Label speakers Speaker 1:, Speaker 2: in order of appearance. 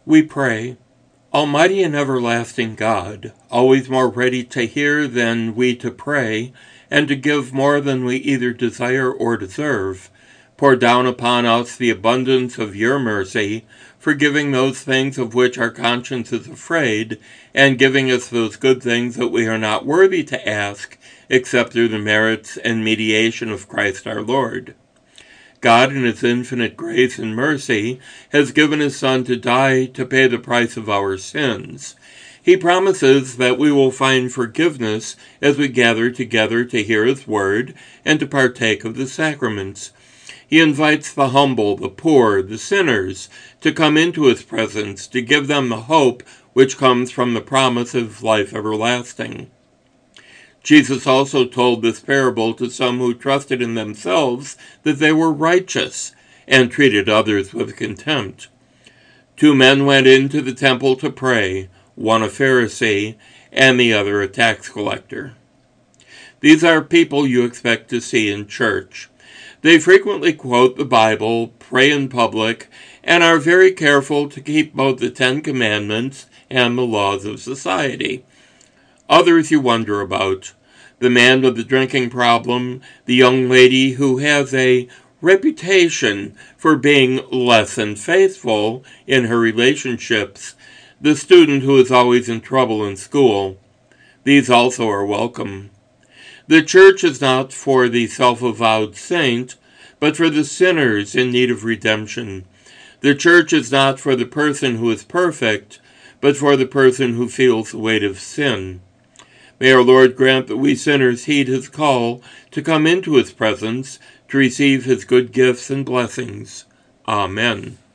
Speaker 1: We pray. Almighty and everlasting God, always more ready to hear than we to pray, and to give more than we either desire or deserve, pour down upon us the abundance of your mercy, forgiving those things of which our conscience is afraid, and giving us those good things that we are not worthy to ask, except through the merits and mediation of Christ our Lord. God, in his infinite grace and mercy, has given his Son to die to pay the price of our sins. He promises that we will find forgiveness as we gather together to hear his word and to partake of the sacraments. He invites the humble, the poor, the sinners to come into his presence, to give them the hope which comes from the promise of life everlasting. Jesus also told this parable to some who trusted in themselves that they were righteous and treated others with contempt. 2 men went into the temple to pray, one a Pharisee and the other a tax collector. These are people you expect to see in church. They frequently quote the Bible, pray in public, and are very careful to keep both the 10 Commandments and the laws of society. Others you wonder about. The man with the drinking problem, the young lady who has a reputation for being less than faithful in her relationships, the student who is always in trouble in school. These also are welcome. The church is not for the self-avowed saint, but for the sinners in need of redemption. The church is not for the person who is perfect, but for the person who feels the weight of sin. May our Lord grant that we sinners heed his call to come into his presence, to receive his good gifts and blessings. Amen.